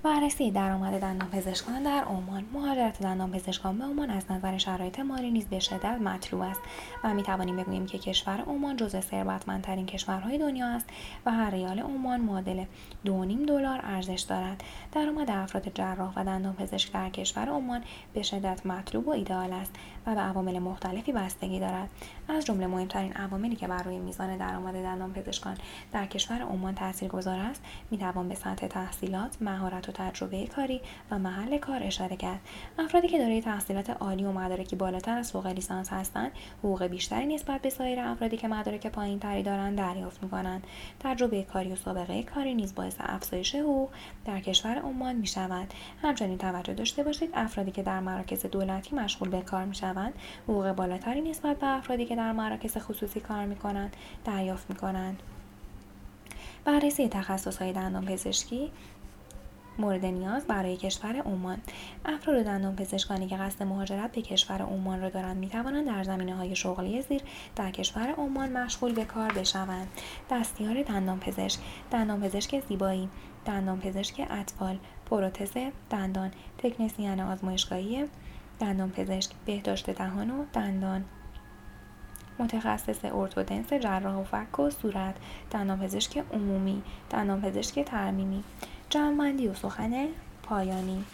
بررسی درآمد دندانپزشکان در عمان. مهاجرت دندانپزشکان به عمان از نظر شرایط مالی نیز به شدت مطلوب است و میتوانیم بگوییم که کشور عمان جزو ثروتمندترین کشورهای دنیا است و هر ریال عمان معادل $2.5 ارزش دارد. درآمد افراد جراح و دندانپزشک در کشور عمان به شدت مطلوب و ایدئال است و به عوامل مختلفی بستگی دارد. از جمله مهمترین عواملی که بر روی میزان درآمد دندانپزشکان در کشور عمان تاثیرگذار است میتوان به سطح تحصیلات، مهارت و تجربه کاری و محل کار اشاره کرد. افرادی که دارای تحصیلات عالی و مدارکی بالاتر از فوق لیسانس هستند حقوق بیشتری نسبت به سایر افرادی که مدارک پایینتری دارند دریافت می‌کنند. تجربه کاری و سابقه کاری نیز باعث افزایش حقوق در کشور عمان می‌شود. همچنین توجه داشته باشید افرادی که در مراکز دولتی مشغول به کار می‌شوند حقوق بالاتری نسبت به افرادی که در مراکز خصوصی کار می‌کنند دریافت می‌کنند. بررسی تخصص‌های دندانپزشکی مورد نیاز برای کشور عمان. افراد دندانپزشکانی که قصد مهاجرت به کشور عمان را دارند می‌توانند در زمینه‌های شغلی زیر در کشور عمان مشغول به کار بشوند: دستیار دندانپزشک، دندانپزشک زیبایی، دندانپزشک اطفال، پروتز دندان، تکنسین آزمایشگاهی دندانپزشک، بهداشت دهان و دندان، متخصص ارتودنس جراح و فک و صورت، دندانپزشک عمومی، دندانپزشک ترمیمی. جمع‌بندی و سخن پایانی.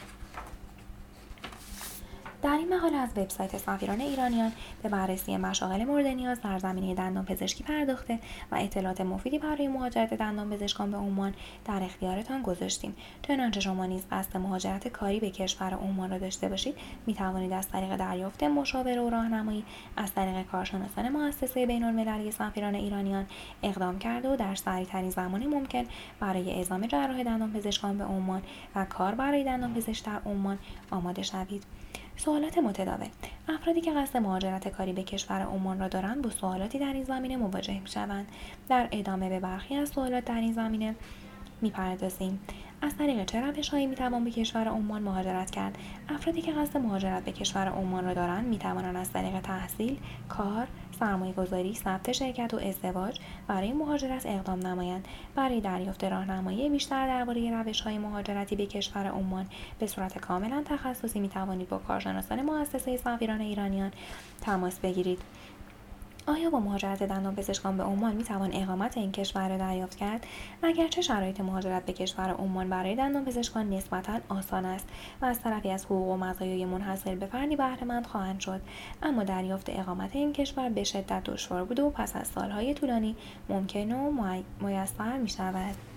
در این مقاله از وبسایت سفیران ایرانیان به بررسی مشاغل مورد نیاز در زمینه دندانپزشکی پرداخته و اطلاعات مفیدی برای مهاجرت دندانپزشکان به عمان در اختیارتان گذاشتیم. چنانچه شما نیز قصد مهاجرت کاری به کشور عمان را داشته باشید میتوانید از طریق دریافت مشاوره و راهنمایی از طریق کارشناسان مؤسسه بین‌المللی سفیران ایرانیان اقدام کرده و در سریع‌ترین زمان ممکن برای اعزام جراح دندانپزشکان به عمان و کار برای دندانپزشک در عمان آماده شوید. سوالات متداول. افرادی که قصد مهاجرت کاری به کشور عمان را دارند با سوالاتی در این زمینه مواجه می‌شوند. در ادامه به برخی از سوالات در این زمینه می‌پردازیم. از طریق چه روش‌هایی می‌توان به کشور عمان مهاجرت کرد؟ افرادی که قصد مهاجرت به کشور عمان را دارند می‌توانند از طریق تحصیل، کار، سرمایه‌گذاری، ثبت شرکت و ازدواج برای مهاجرت اقدام نمایند. برای دریافت راهنمایی بیشتر درباره روش‌های مهاجرتی به کشور عمان به صورت کاملاً تخصصی می‌توانید با کارشناسان مؤسسه سفیران ایرانیان تماس بگیرید. آیا با مهاجرت دندانپزشکان به عمان میتوان اقامت این کشور را دریافت کرد؟ اگرچه شرایط مهاجرت به کشور عمان برای دندانپزشکان نسبتاً آسان است و از طرفی از حقوق و مزایای منحصر به فردی بهره‌مند خواهند شد، اما دریافت اقامت این کشور به شدت دشوار بوده و پس از سالهای طولانی ممکن و میسر میشود.